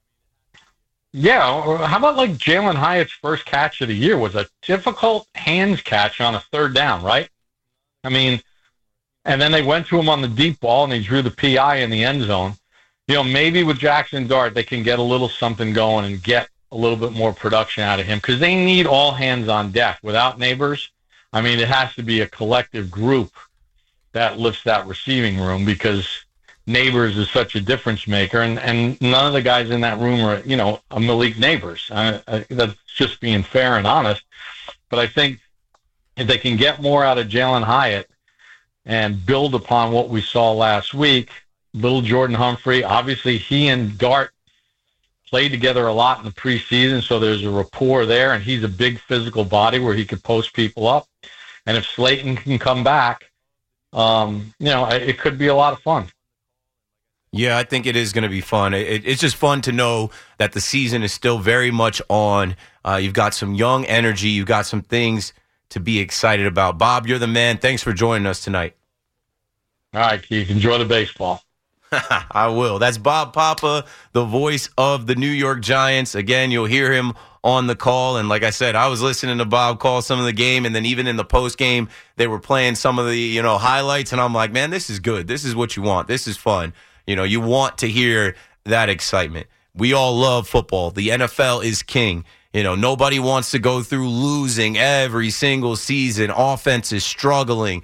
Yeah, how about like Jalen Hyatt's first catch of the year was a difficult hands catch on a third down, right? I mean, and then they went to him on the deep ball and he drew the PI in the end zone. Maybe with Jackson Dart they can get a little something going and get a little bit more production out of him because they need all hands on deck. Without Neighbors, I mean, it has to be a collective group that lifts that receiving room because Neighbors is such a difference maker, and none of the guys in that room are, a Malik Neighbors. That's just being fair and honest. But I think if they can get more out of Jalen Hyatt and build upon what we saw last week, little Jordan Humphrey, obviously he and Dart played together a lot in the preseason, so there's a rapport there, and he's a big physical body where he could post people up. And if Slayton can come back, it could be a lot of fun. Yeah, I think it is going to be fun. It's just fun to know that the season is still very much on. You've got some young energy. You've got some things to be excited about. Bob, you're the man. Thanks for joining us tonight. All right, Keith. Enjoy the baseball. I will. That's Bob Papa, the voice of the New York Giants. Again, you'll hear him on the call. And like I said, I was listening to Bob call some of the game, and then even in the post game, they were playing some of the highlights. And I'm like, man, this is good. This is what you want. This is fun. You want to hear that excitement. We all love football. The NFL is king. Nobody wants to go through losing every single season. Offense is struggling.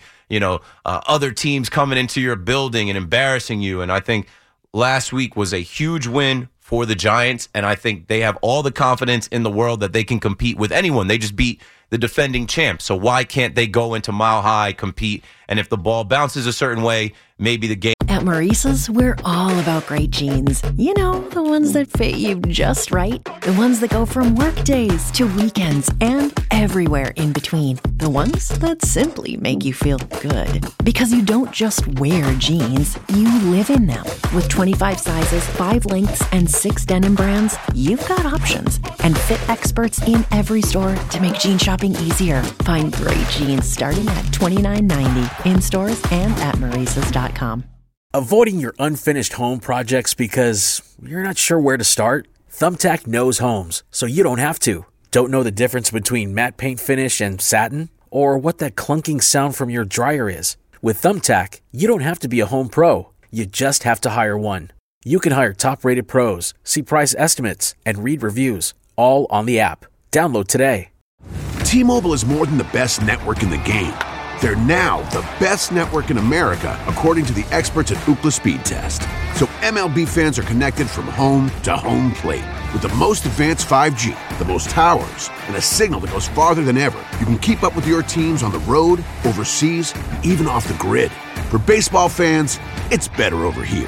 Other teams coming into your building and embarrassing you. And I think last week was a huge win for the Giants, and I think they have all the confidence in the world that they can compete with anyone. They just beat the defending champs. So why can't they go into Mile High, compete, and if the ball bounces a certain way, maybe the game... At Maurice's, we're all about great jeans. The ones that fit you just right. The ones that go from work days to weekends and everywhere in between. The ones that simply make you feel good. Because you don't just wear jeans, you live in them. With 25 sizes, 5 lengths, and 6 denim brands, you've got options. And fit experts in every store to make jean shopping easier. Find great jeans starting at $29.90 in stores and at Maurice's.com. Avoiding your unfinished home projects because you're not sure where to start? Thumbtack knows homes, so you don't have to. Don't know the difference between matte paint finish and satin? Or what that clunking sound from your dryer is? With Thumbtack, you don't have to be a home pro. You just have to hire one. You can hire top-rated pros, see price estimates, and read reviews, all on the app. Download today. T-Mobile is more than the best network in the game. They're now the best network in America, according to the experts at Ookla Speed Test. So MLB fans are connected from home to home plate. With the most advanced 5G, the most towers, and a signal that goes farther than ever, you can keep up with your teams on the road, overseas, and even off the grid. For baseball fans, it's better over here.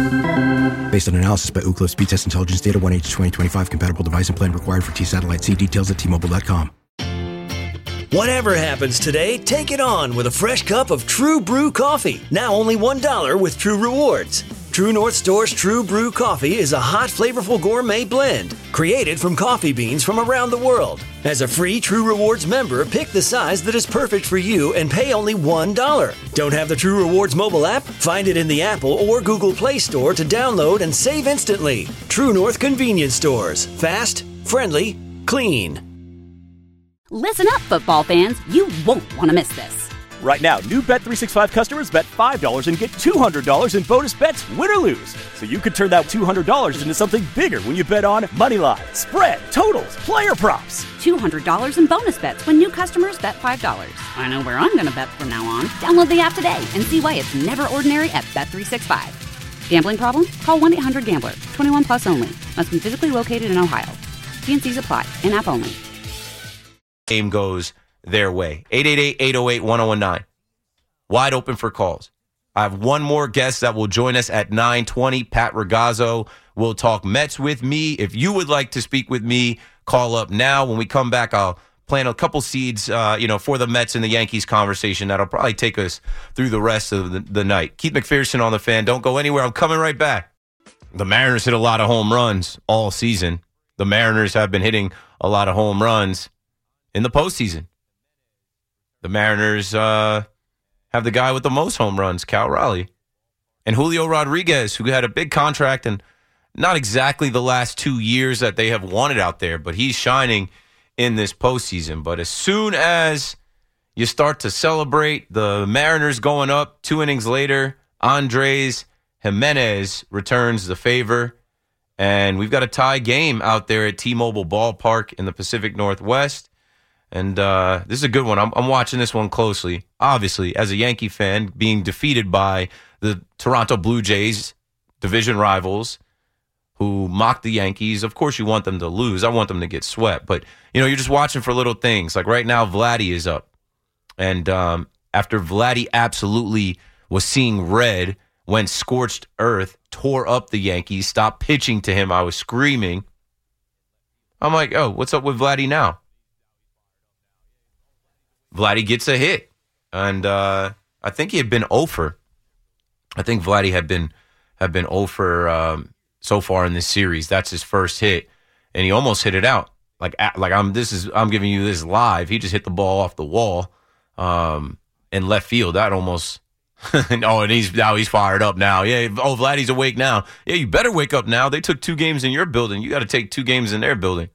Based on analysis by Ookla Speed Test Intelligence Data, 1H2025 compatible device and plan required for T-Satellite. See details at T-Mobile.com. Whatever happens today, take it on with a fresh cup of True Brew coffee. Now only $1 with True Rewards. True North Store's True Brew coffee is a hot, flavorful gourmet blend created from coffee beans from around the world. As a free True Rewards member, pick the size that is perfect for you and pay only $1. Don't have the True Rewards mobile app? Find it in the Apple or Google Play Store to download and save instantly. True North Convenience Stores. Fast, friendly, clean. Listen up, football fans. You won't want to miss this. Right now, new Bet365 customers bet $5 and get $200 in bonus bets, win or lose. So you could turn that $200 into something bigger when you bet on moneyline, spread, totals, player props. $200 in bonus bets when new customers bet $5. I know where I'm going to bet from now on. Download the app today and see why it's never ordinary at Bet365. Gambling problem? Call 1-800-GAMBLER. 21 plus only. Must be physically located in Ohio. T&Cs apply. In-app only. Game goes their way. 888-808-1019. Wide open for calls. I have one more guest that will join us at 9:20. Pat Ragazzo will talk Mets with me. If you would like to speak with me, call up now. When we come back, I'll plant a couple seeds, for the Mets and the Yankees conversation. That'll probably take us through the rest of the night. Keith McPherson on the Fan. Don't go anywhere. I'm coming right back. The Mariners hit a lot of home runs all season. The Mariners have been hitting a lot of home runs in the postseason. The Mariners have the guy with the most home runs, Cal Raleigh. And Julio Rodriguez, who had a big contract and not exactly the last 2 years that they have wanted out there, but he's shining in this postseason. But as soon as you start to celebrate the Mariners going up 2 innings later, Andrés Giménez returns the favor. And we've got a tie game out there at T-Mobile Ballpark in the Pacific Northwest. And this is a good one. I'm watching this one closely. Obviously, as a Yankee fan, being defeated by the Toronto Blue Jays, division rivals, who mocked the Yankees. Of course, you want them to lose. I want them to get swept. But, you're just watching for little things. Like right now, Vladdy is up. And after Vladdy absolutely was seeing red went scorched earth, tore up the Yankees, stopped pitching to him. I was screaming. I'm like, oh, what's up with Vladdy now? Vladdy gets a hit. And I think he had been 0 for. I think Vladdy had been 0 for so far in this series. That's his first hit. And he almost hit it out. I'm giving you this live. He just hit the ball off the wall in left field. That almost and he's fired up now. Yeah, Vladdy's awake now. Yeah, you better wake up now. They took 2 games in your building. You got to take 2 games in their building.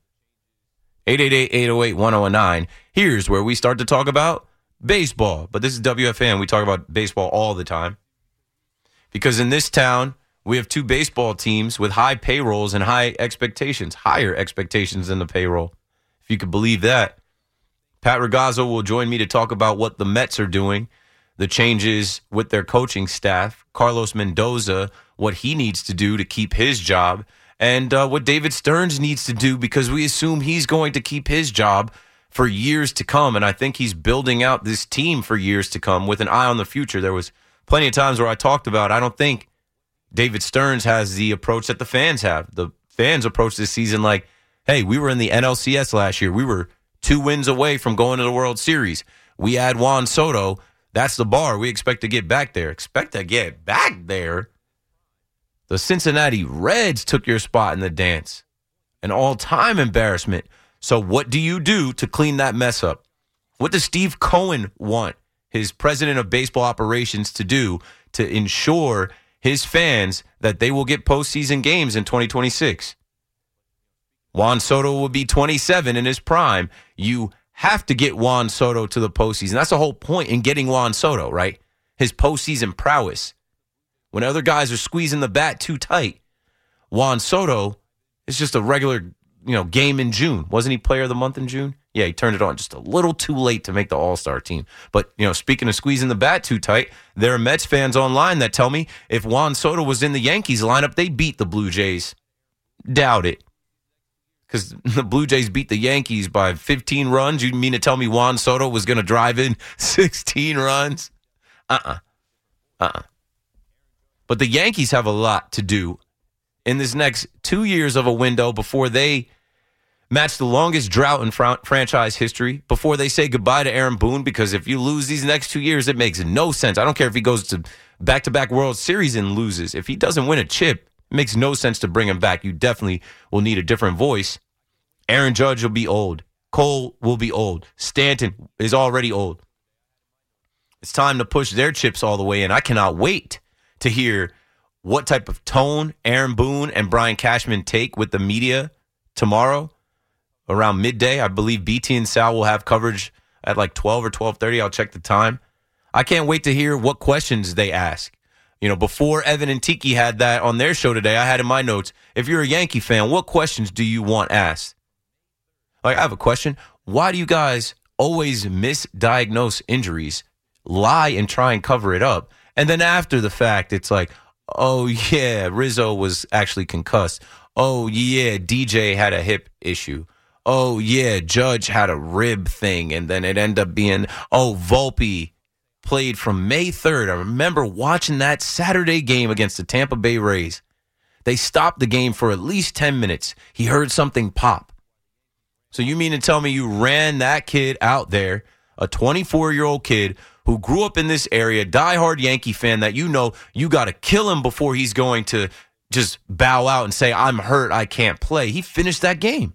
888-808-1019. Here's where we start to talk about baseball. But this is WFAN. We talk about baseball all the time. Because in this town, we have 2 baseball teams with high payrolls and high expectations, higher expectations than the payroll, if you could believe that. Pat Ragazzo will join me to talk about what the Mets are doing, the changes with their coaching staff, Carlos Mendoza, what he needs to do to keep his job, and what David Stearns needs to do because we assume he's going to keep his job for years to come. And I think he's building out this team for years to come with an eye on the future. There was plenty of times where I talked about, I don't think David Stearns has the approach that the fans have. The fans approach this season like, hey, we were in the NLCS last year. We were 2 wins away from going to the World Series. We had Juan Soto. That's the bar. We expect to get back there. Expect to get back there? The Cincinnati Reds took your spot in the dance. An all-time embarrassment. So what do you do to clean that mess up? What does Steve Cohen want his president of baseball operations to do to ensure his fans that they will get postseason games in 2026? Juan Soto will be 27 in his prime. You have to get Juan Soto to the postseason. That's the whole point in getting Juan Soto, right? His postseason prowess. When other guys are squeezing the bat too tight, Juan Soto is just a regular, game in June. Wasn't he player of the month in June? Yeah, he turned it on just a little too late to make the All-Star team. But, speaking of squeezing the bat too tight, there are Mets fans online that tell me if Juan Soto was in the Yankees lineup, they'd beat the Blue Jays. Doubt it. Because the Blue Jays beat the Yankees by 15 runs. You mean to tell me Juan Soto was going to drive in 16 runs? But the Yankees have a lot to do in this next 2 years of a window before they match the longest drought in franchise history, before they say goodbye to Aaron Boone, because if you lose these next 2 years, it makes no sense. I don't care if he goes to back-to-back World Series and loses. If he doesn't win a chip, it makes no sense to bring him back. You definitely will need a different voice. Aaron Judge will be old. Cole will be old. Stanton is already old. It's time to push their chips all the way in. I cannot wait to hear what type of tone Aaron Boone and Brian Cashman take with the media tomorrow around midday. I believe BT and Sal will have coverage at like 12 or 12:30. I'll check the time. I can't wait to hear what questions they ask. Before Evan and Tiki had that on their show today, I had in my notes, if you're a Yankee fan, what questions do you want asked? Like, I have a question. Why do you guys always misdiagnose injuries, lie and try and cover it up? And then after the fact, it's like, oh, yeah, Rizzo was actually concussed. Oh, yeah, DJ had a hip issue. Oh, yeah, Judge had a rib thing. And then it ended up being, Volpe played from May 3rd. I remember watching that Saturday game against the Tampa Bay Rays. They stopped the game for at least 10 minutes. He heard something pop. So you mean to tell me you ran that kid out there, a 24-year-old kid who grew up in this area, diehard Yankee fan, that you got to kill him before he's going to just bow out and say, I'm hurt, I can't play. He finished that game.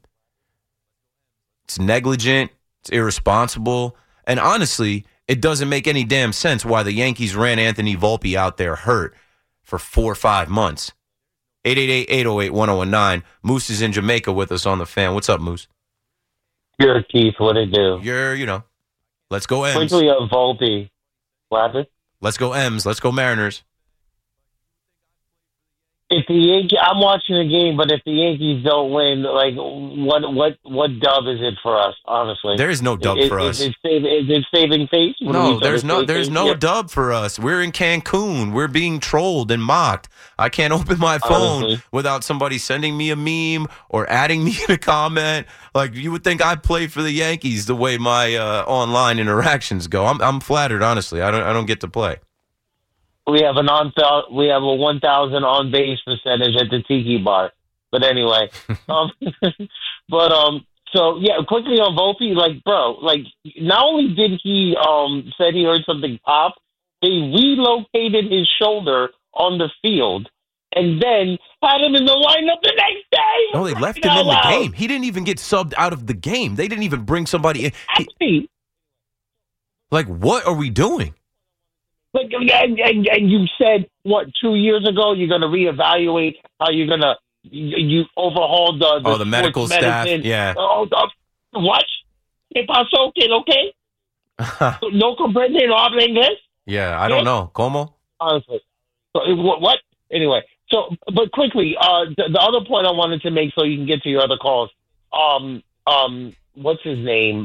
It's negligent. It's irresponsible. And honestly, it doesn't make any damn sense why the Yankees ran Anthony Volpe out there hurt for 4 or 5 months. 888-808-1019. Moose is in Jamaica with us on the fan. What's up, Moose? Your Keith, what it do? Let's go M's. Quickly of Volpe. What? Let's go M's. Let's go Mariners. If the Yankees, I'm watching the game, but if the Yankees don't win, like what dub is it for us? Honestly, there is no dub for us. Is it saving face? No, there's no dub for us. We're in Cancun. We're being trolled and mocked. I can't open my phone without somebody sending me a meme or adding me in a comment. Like, you would think I play for the Yankees the way my online interactions go. I'm flattered, honestly. I don't get to play. we have a 1,000 on base percentage at the Tiki Bar. But anyway, so yeah, quickly on Volpe, like, bro, like, not only did he said he heard something pop, they relocated his shoulder on the field and then had him in the lineup the next day. No, they left him in the game. He didn't even get subbed out of the game. They didn't even bring somebody in. Like, what are we doing? Like, and you said, what, 2 years ago, you're going to reevaluate how you're going to, you overhauled the medical staff, yeah. What? ¿Qué pasó? Okay? No comprende, no habla inglés? Yeah, I don't know. ¿Cómo? Honestly. So, what? Anyway, so, but quickly, the other point I wanted to make so you can get to your other calls, what's his name?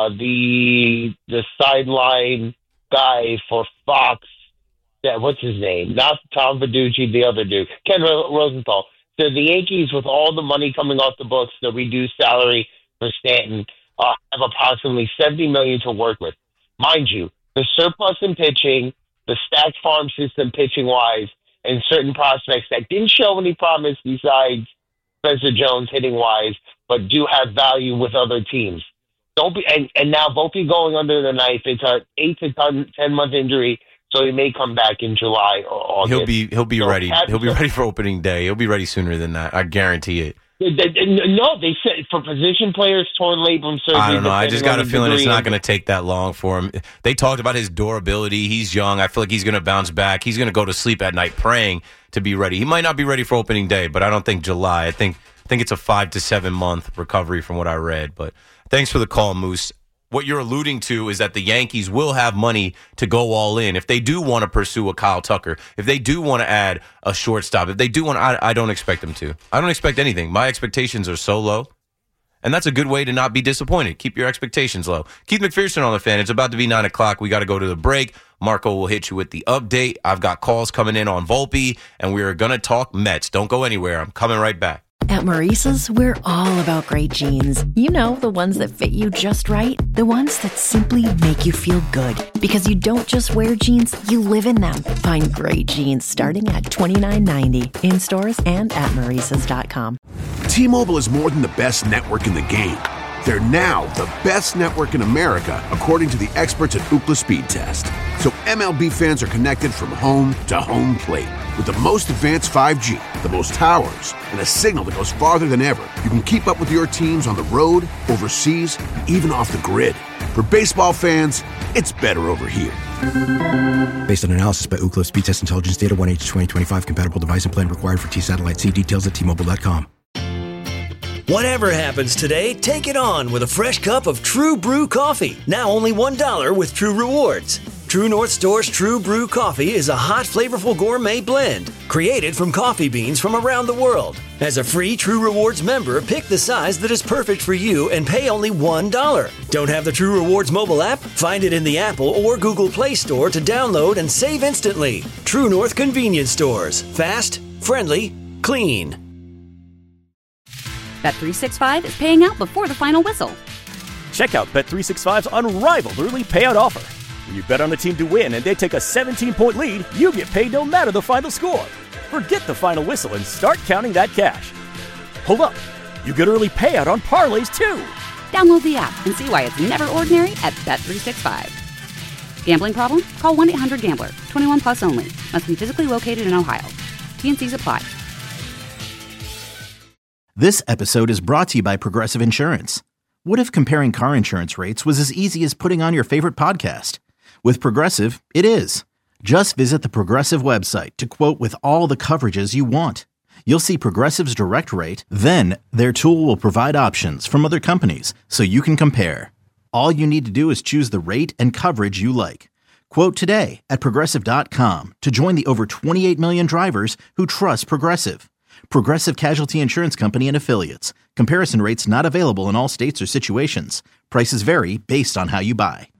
The sideline guy for Fox. Yeah, what's his name? Not Tom Verducci, the other dude. Ken Rosenthal. So the Yankees, with all the money coming off the books, the reduced salary for Stanton, have approximately $70 million to work with. Mind you, the surplus in pitching, the stacked farm system pitching-wise, and certain prospects that didn't show any promise besides Spencer Jones hitting-wise, but do have value with other teams. Don't be, and now Volpe going under the knife. It's a 8 to 10 month injury, so he may come back in July or August. He'll be ready. He'll be ready for opening day. He'll be ready sooner than that. I guarantee it. No, they said for position players, torn labrum surgery. I don't know. I just got a feeling it's not going to take that long for him. They talked about his durability. He's young. I feel like he's going to bounce back. He's going to go to sleep at night praying to be ready. He might not be ready for opening day, but I don't think July. I think it's a 5 to 7 month recovery from what I read. But thanks for the call, Moose. What you're alluding to is that the Yankees will have money to go all in. If they do want to pursue a Kyle Tucker, if they do want to add a shortstop, if they do want, I don't expect them to. I don't expect anything. My expectations are so low. And that's a good way to not be disappointed. Keep your expectations low. Keith McPherson on the Fan. It's about to be 9 o'clock. We got to go to the break. Marco will hit you with the update. I've got calls coming in on Volpe, and we're going to talk Mets. Don't go anywhere. I'm coming right back. At Maurice's, we're all about great jeans. You know, the ones that fit you just right. The ones that simply make you feel good. Because you don't just wear jeans, you live in them. Find great jeans starting at $29.90 in stores and at Maurice's.com. T-Mobile is more than the best network in the game. They're now the best network in America, according to the experts at Ookla Speed Test. So MLB fans are connected from home to home plate. With the most advanced 5G, the most towers, and a signal that goes farther than ever, you can keep up with your teams on the road, overseas, and even off the grid. For baseball fans, it's better over here. Based on analysis by Ookla Speed Test Intelligence Data, 1H2025 compatible device and plan required for T-Satellite. See details at T-Mobile.com. Whatever happens today, take it on with a fresh cup of True Brew coffee. Now only $1 with True Rewards. True North Store's True Brew coffee is a hot, flavorful gourmet blend created from coffee beans from around the world. As a free True Rewards member, pick the size that is perfect for you and pay only $1. Don't have the True Rewards mobile app? Find it in the Apple or Google Play Store to download and save instantly. True North Convenience Stores. Fast, friendly, clean. Bet365 is paying out before the final whistle. Check out Bet365's unrivaled early payout offer. When you bet on a team to win and they take a 17-point lead, you get paid no matter the final score. Forget the final whistle and start counting that cash. Hold up. You get early payout on parlays, too. Download the app and see why it's never ordinary at Bet365. Gambling problem? Call 1-800-GAMBLER. 21 plus only. Must be physically located in Ohio. T&Cs apply. This episode is brought to you by Progressive Insurance. What if comparing car insurance rates was as easy as putting on your favorite podcast? With Progressive, it is. Just visit the Progressive website to quote with all the coverages you want. You'll see Progressive's direct rate, then their tool will provide options from other companies so you can compare. All you need to do is choose the rate and coverage you like. Quote today at Progressive.com to join the over 28 million drivers who trust Progressive. Progressive Casualty Insurance Company and Affiliates. Comparison rates not available in all states or situations. Prices vary based on how you buy.